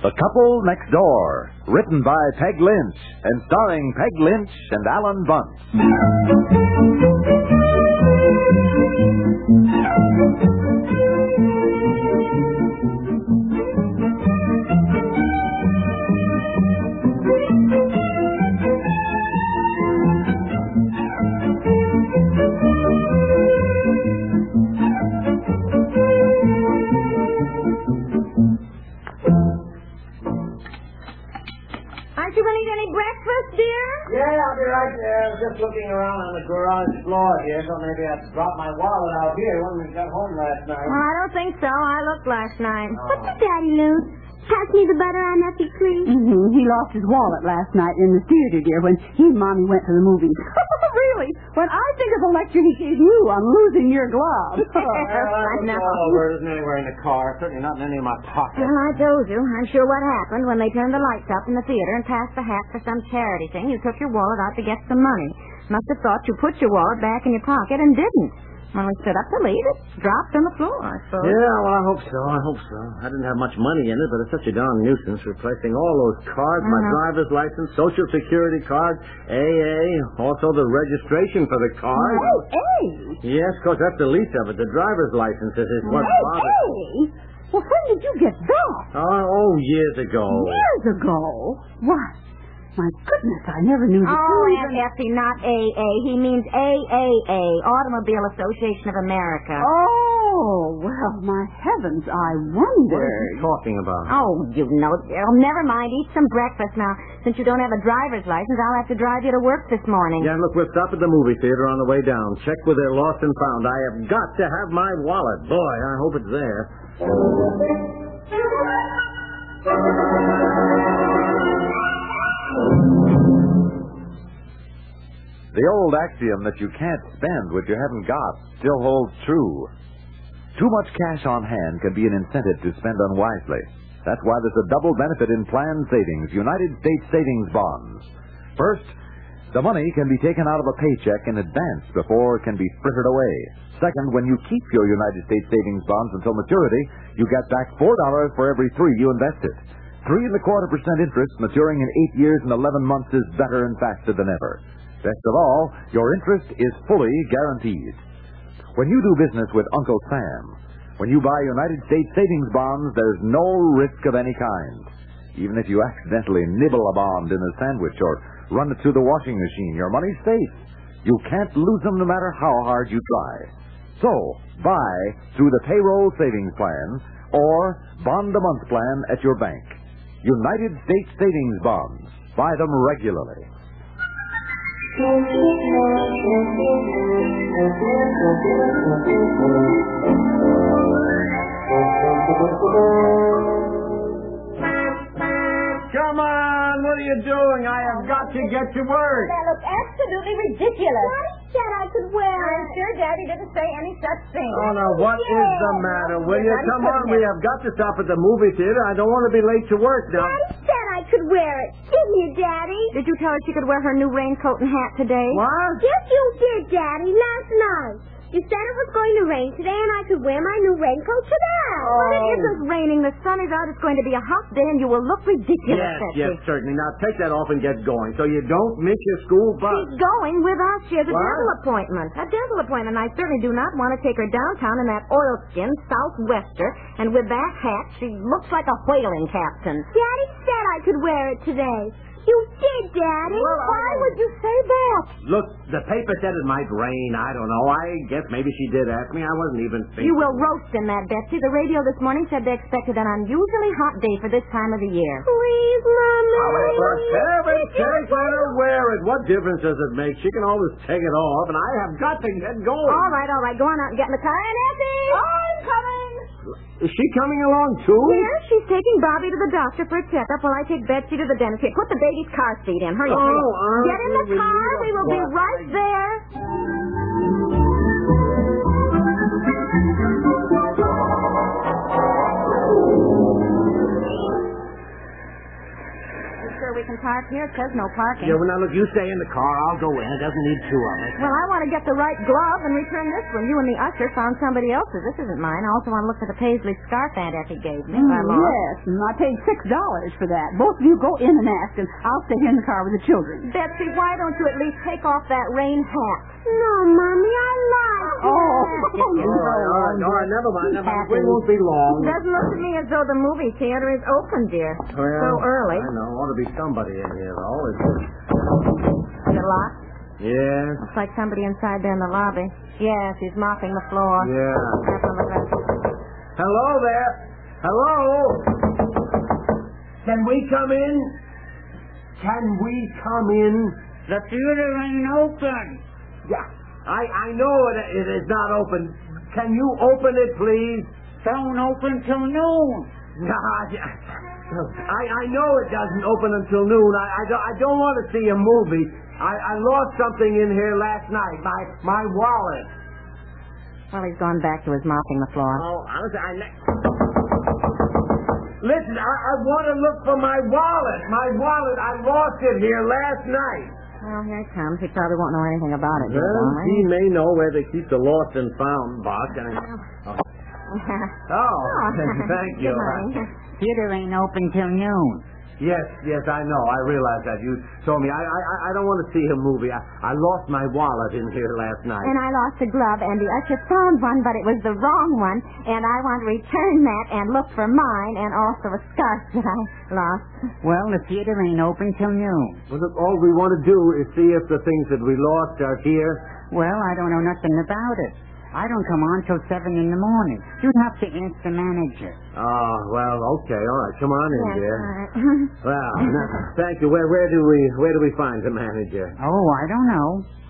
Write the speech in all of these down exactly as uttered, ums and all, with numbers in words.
The Couple Next Door, written by Peg Lynch and starring Peg Lynch and Alan Bunce. Just looking around on the garage floor here, so maybe I'd drop my wallet out here when we got home last night. Well, I don't think so. I looked last night. Oh. What's the Daddy, Lou? Pass me the butter on Effie, please. Mm-hmm. He lost his wallet last night in the theater, dear, when he and Mommy went to the movies. Really? When I think of the lecture he gave you on losing your glove. Well, I know. All over. It isn't anywhere in the car. Certainly not in any of my pockets. Well, I told you. I'm sure what happened when they turned the lights up in the theater and passed the hat for some charity thing. You took your wallet out to get some money. Must have thought you put your wallet back in your pocket and didn't. When we stood up to leave, it dropped on the floor, I suppose. Yeah, well, I hope so. I hope so. I didn't have much money in it, but it's such a darn nuisance replacing all those cards, uh-huh. my driver's license, social security card, A A, also the registration for the car. Oh, A? Yes, of course, that's the least of it. The driver's license is what bothers. A? Well, when did you get that? Oh, oh, years ago. Years ago? What? My goodness, I never knew that. Oh, Aunt Effie, not A A. He means A A A, Automobile Association of America. Oh, well, my heavens, I wonder. What are you talking about? Oh, you know. Oh, never mind. Eat some breakfast now. Since you don't have a driver's license, I'll have to drive you to work this morning. Yeah, look, we'll stop at the movie theater on the way down. Check with their lost and found. I have got to have my wallet. Boy, I hope it's there. The old axiom that you can't spend what you haven't got still holds true. Too much cash on hand can be an incentive to spend unwisely. That's why there's a double benefit in planned savings, United States savings bonds. First, the money can be taken out of a paycheck in advance before it can be frittered away. Second, when you keep your United States savings bonds until maturity, you get back four dollars for every three you invested. Three and a quarter percent interest maturing in eight years and eleven months is better and faster than ever. Best of all, your interest is fully guaranteed. When you do business with Uncle Sam, when you buy United States savings bonds, there's no risk of any kind. Even if you accidentally nibble a bond in a sandwich or run it through the washing machine, your money's safe. You can't lose them no matter how hard you try. So, buy through the payroll savings plan or bond a month plan at your bank. United States savings bonds. Buy them regularly. Come on, what are you doing? I have got to get to work. That looks absolutely ridiculous. Daddy said I could wear it. I'm sure Daddy didn't say any such thing. Oh, now, what Yeah. is the matter? Will you? Daddy Come on, couldn't we have- have got to stop at the movie theater. I don't want to be late to work now. Daddy said I could wear it. Didn't you, Daddy? Did you tell her she could wear her new raincoat and hat today? What? Yes, you did, Daddy, last night. You said it was going to rain today and I could wear my new raincoat today. But it isn't raining. The sun is out. It's going to be a hot day, and you will look ridiculous, Yes, Betsy. yes, certainly. Now, take that off and get going so you don't miss your school bus. She's going with us. She has a What? dental appointment. A dental appointment. I certainly do not want to take her downtown in that oilskin Southwester, and with that hat, she looks like a whaling captain. Daddy said I could wear it today. You did, Daddy. Well, I Why don't- would you say that? Look, the paper said it might rain. I don't know. I guess maybe she did ask me. I wasn't even thinking. You will roast in that, Betsy. The radio this morning said they expected an unusually hot day for this time of the year. Please, Mommy. Oh, for heaven's sake, let her wear it. What difference does it make? She can always take it off, and I have got to get going. All right, all right. Go on out and get in the car. And Effie! I'm coming. Is she coming along, too? Here, she's taking Bobby to the doctor for a checkup while I take Betsy to the dentist. Here, put the baby's car seat in. Hurry up. Oh, hurry up. uh, Get in the we car. need a We will be bus. right there. Mister where we can park here. It says no parking. Yeah, well, now, look, you stay in the car. I'll go in. It doesn't need two of us. Well, I want to get the right glove and return this one. You and the usher found somebody else's. This isn't mine. I also want to look for the paisley scarf Aunt Effie gave me. Mm, yes, and I paid six dollars for that. Both of you go in and ask, and I'll stay here in the car with the children. Betsy, why don't you at least take off that rain hat? No, Mommy, I like it. Oh, All right, all right, all right. Never mind. Never mind. We won't be long. It doesn't look to me as though the movie theater is open, dear. Well, so early. I know. Ought to be somebody in here, though. Is Is it locked? Yes. Looks like somebody inside there in the lobby. Yes, he's mopping the floor. Yeah. That's on the ground. Hello there. Hello. Can we come in? Can we come in? The theater ain't open. Yeah. I I know it, it is not open. Can you open it, please? Don't open till noon. Nah, I I know it doesn't open until noon. I I don't, I don't want to see a movie. I, I lost something in here last night. My my wallet. Well, he's gone back to his mopping the floor. Oh, I was I. Listen, I, I want to look for my wallet. My wallet. I lost it here last night. Well, here it comes. He probably won't know anything about it. Well, Well, he may know where they keep the lost and found box. I mean, oh. oh, thank you. Good morning. Theater ain't open till noon. Yes, yes, I know. I realize that. You told me. I I, I don't want to see a movie. I, I lost my wallet in here last night. And I lost a glove, and the usher found one, but it was the wrong one, and I want to return that and look for mine, and also a scarf that I lost. Well, the theater ain't open till noon. Well, look, all we want to do is see if the things that we lost are here. Well, I don't know nothing about it. I don't come on till seven in the morning. You'd have to ask the manager. Oh, well, okay, all right. Come on in, Yes, dear. all right. Well, no, thank you. Where where do we where do we find the manager? Oh, I don't know.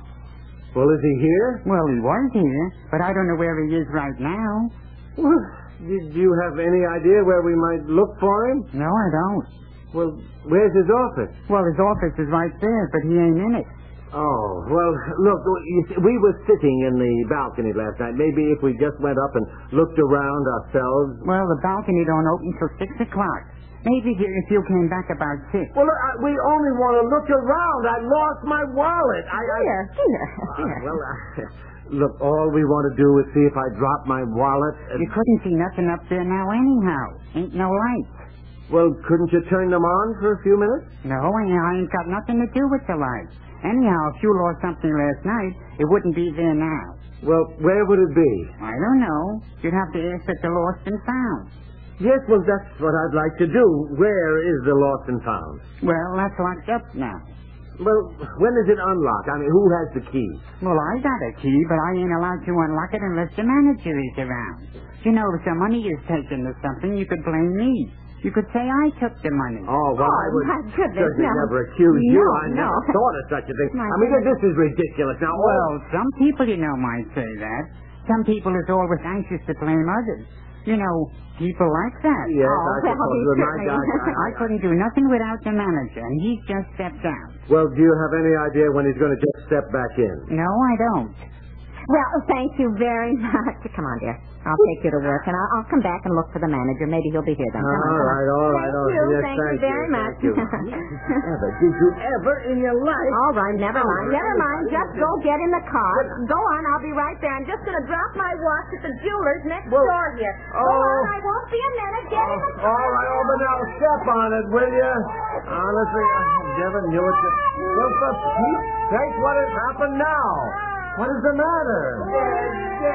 Well, is he here? Well, he was here, but I don't know where he is right now. Well, do do you have any idea where we might look for him? No, I don't. Well, where's his office? Well, his office is right there, but he ain't in it. Oh, well, look, you see, we were sitting in the balcony last night. Maybe if we just went up and looked around ourselves. Well, the balcony don't open till six o'clock. Maybe here if you came back about six. Well, look, I, we only want to look around. I lost my wallet. I, I, Here, here, Uh, here. well, uh, look, all we want to do is see if I drop my wallet. And, You couldn't see nothing up there now anyhow. Ain't no lights. well, couldn't you turn them on for a few minutes? No, I I ain't got nothing to do with the lights. Anyhow, if you lost something last night, it wouldn't be there now. Well, where would it be? I don't know. You'd have to ask at the lost and found. Yes, well, that's what I'd like to do. Where is the lost and found? Well, that's locked up now. Well, when is it unlocked? I mean, who has the key? Well, I got a key, but I ain't allowed to unlock it unless the manager is around. You know, if the money is taken or something, you could blame me. You could say I took the money. Oh, well, I Oh, would my goodness, certainly no. never accuse you. No, I no. never thought of such a thing. My I mean, goodness. this is ridiculous. Now, all- Well, some people, you know, might say that. Some people is always anxious to blame others. You know, people like that. Yes, Oh, I well, suppose. he With my certainly- God, I couldn't do nothing without the manager, and he's just stepped out. Well, do you have any idea when he's going to just step back in? No, I don't. Well, thank you very much. Come on, dear. I'll take you to work, and I'll, I'll come back and look for the manager. Maybe he'll be here then. Come on, All come on. right, all right, all right. Thank you, Yes, thank you thank very much. Thank you. Ever, did you ever in your life? All right, never mind, Oh, never mind. Just go get in the car. Go on, I'll be right there. I'm just going to drop my watch at the jeweler's next Well, door here. Go oh. on, I won't be a minute. Get in the car. All right, oh, but now step on it, will you? Honestly, I never knew it. To... Well, for Pete's sake, what has happened now? What is the matter? Dad,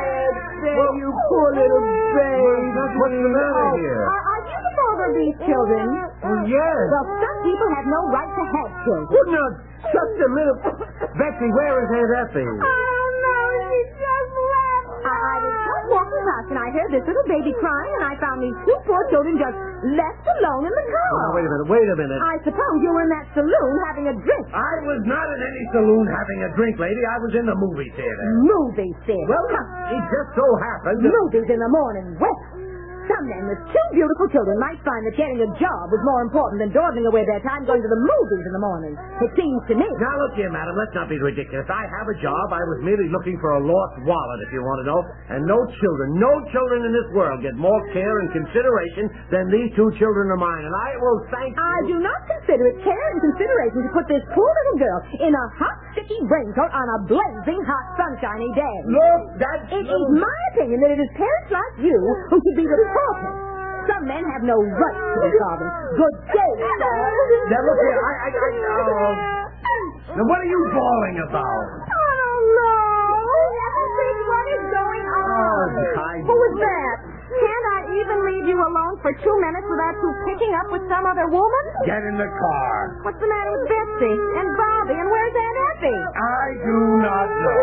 Dad, Well, you poor little baby. What's the matter here? Are, are you the father of these children? Oh, yes. Well, some people have no right to have children. Well, now, just a minute. Betsy, where is Aunt Effie? I don't know. She just left. I, I was just walking past and I heard this little baby crying, and I found these two poor children just left alone in the car. Now, wait a minute, wait a minute. I suppose you were in that saloon having a drink. I was not in any saloon having a drink, lady. I was in the movie theater. Movie theater. Well, it just so happened. that- Movies in the morning. Well, Some men with two beautiful children might find that getting a job was more important than dawdling away their time going to the movies in the morning. It seems to me. Now, look here, madam. Let's not be ridiculous. I have a job. I was merely looking for a lost wallet, if you want to know. And no children, no children in this world get more care and consideration than these two children of mine. And I will thank you. I do not consider it care and consideration to put this poor little girl in a hot, sticky raincoat on a blazing hot, sunshiny day. Look, that's... It is my opinion that it is parents like you who should be reported. Some men have no right to be solvent. Good day, sir. Now, look here, I... I, I uh, now, what are you bawling about? I don't know. Everything, what is going on? Oh, I... Who was that? Can't I even leave you alone for two minutes without you picking up with some other woman? Get in the car. What's the matter with Betsy and Bobby, and where's Aunt Effie? I do not know.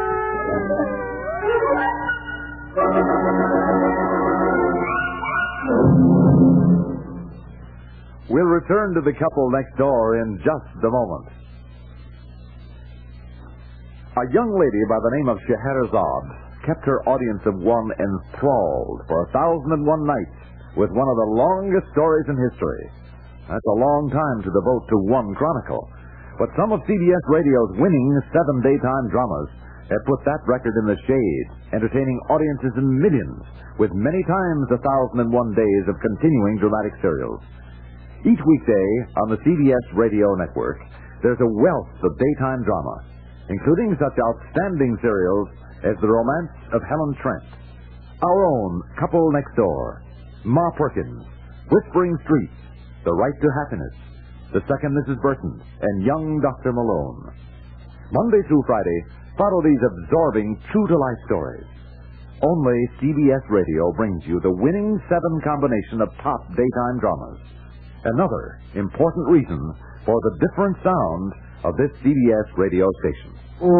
We'll return to the couple next door in just a moment. A young lady by the name of Scheherazade kept her audience of one enthralled for a thousand and one nights with one of the longest stories in history. That's a long time to devote to one chronicle. But some of C B S Radio's winning seven daytime dramas have put that record in the shade, entertaining audiences in millions with many times a thousand and one days of continuing dramatic serials. Each weekday on the C B S Radio Network, there's a wealth of daytime drama, including such outstanding serials as The Romance of Helen Trent, Our Own Couple Next Door, Ma Perkins, Whispering Streets, The Right to Happiness, The Second Missus Burton, and Young Doctor Malone. Monday through Friday, follow these absorbing, true-to-life stories. Only C B S Radio brings you the winning seven combination of top daytime dramas. Another important reason for the different sound of this C B S radio station.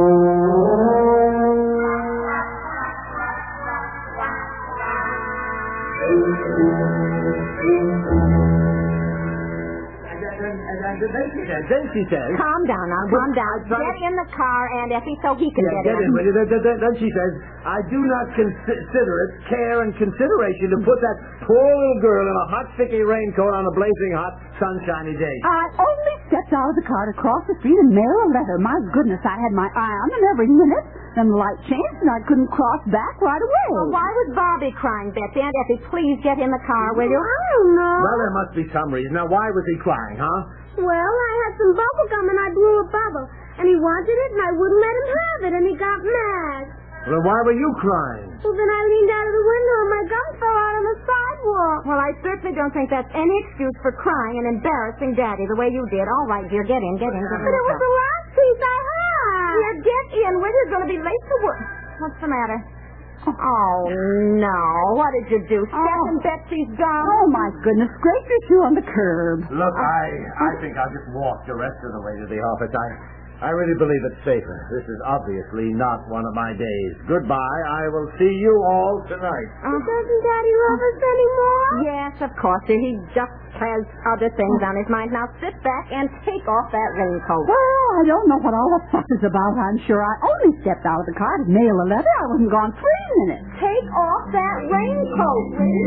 Then she says, then she says... Calm down now, calm down. Get in the car, Aunt Effie, so he can yeah, get, get in. in. Then, then, then she says, I do not consider it care and consideration to put that poor little girl in a hot, sticky raincoat on a blazing hot, sunshiny day. I only stepped out of the car to cross the street and mail a letter. My goodness, I had my eye on them every minute. Then the light changed and I couldn't cross back right away. Well, why was Bobby crying, Betsy? Aunt Effie, please get in the car, will you? I don't know. Well, there must be some reason. Now, why was he crying, huh? Well, I had some bubble gum and I blew a bubble. And he wanted it and I wouldn't let him have it and he got mad. Well, then why were you crying? Well, then I leaned out of the window and my gum fell out on the sidewalk. Well, I certainly don't think that's any excuse for crying and embarrassing Daddy the way you did. All right, dear, get in, get in, get in. But it was the last piece I had. Yeah, get in. We're going to be late to work. What's the matter? Oh, no. What did you do? Step Oh. in Betsy's gum? Oh, my goodness. Scrape your shoe on the curb. Look, I I think I'll just walk the rest of the way to the office. I I really believe it's safer. This is obviously not one of my days. Goodbye. I will see you all tonight. Uh, Doesn't Daddy love us anymore? yes, of course. Dear. He just has other things on his mind. Now sit back and take off that raincoat. Well, I don't know what all the fuss is about, I'm sure. I only stepped out of the car to mail a letter. I wasn't gone three minutes. Take off that raincoat,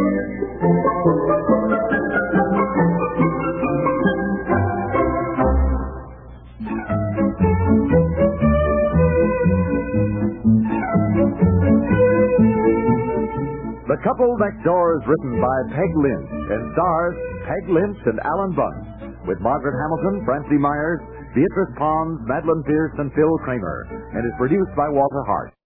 The Couple Next Door is written by Peg Lynch and stars Peg Lynch and Alan Bunn, with Margaret Hamilton, Francie Myers, Beatrice Pons, Madeline Pierce, and Phil Kramer, and is produced by Walter Hart.